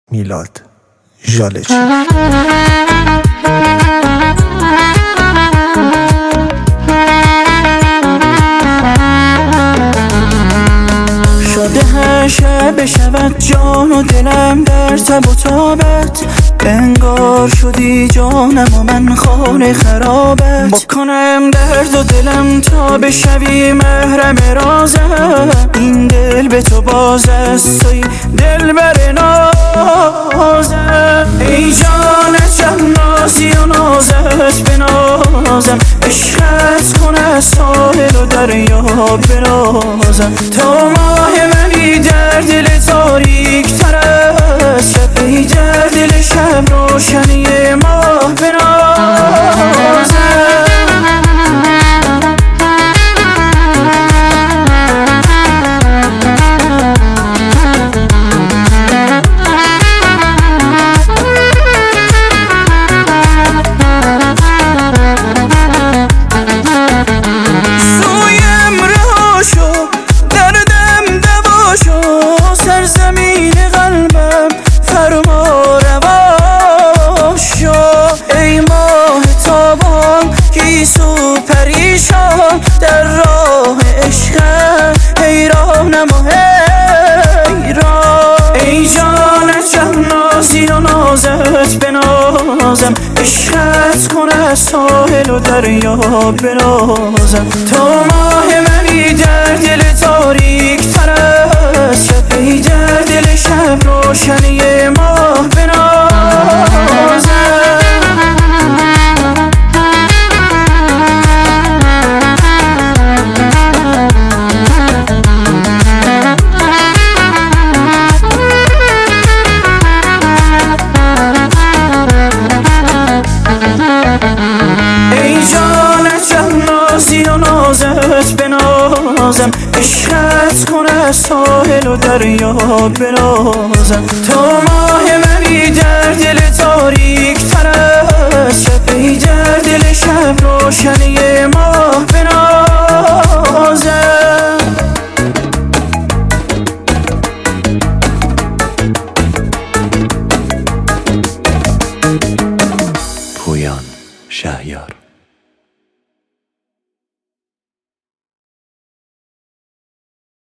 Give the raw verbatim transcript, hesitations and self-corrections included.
میلاد ژالچی. شده هر شب بشود جان و دلم در تب و تابت، انگار شدی جانم و من خانه خرابت. بکنم درد و دلم تا بشوی محرم رازم، این دل به تو باز است توی دل بر نازم. ای جان جنازی و نازت بنازم، عشقت کن از ساحل و دریا بنازم. تا ماه منی در دل تاریک تر از شب، ای در دل شب روشنی ماه بنازم. در راه عشقم حیرانم و حیران. ای جان جنازی و نازت بنازم، عشقت کن از ساحل و دریا بنازم. تا ماه منی در دل تاریک تر از شب، ای در دل شب روشنی ماه بنازم. بنازم عشقت کن از ساحل و دریا بنازم. تا ماه منی در دل تاریک تر از شب، ای در دل شب روشنی ماه بنازم. پویان شهیار.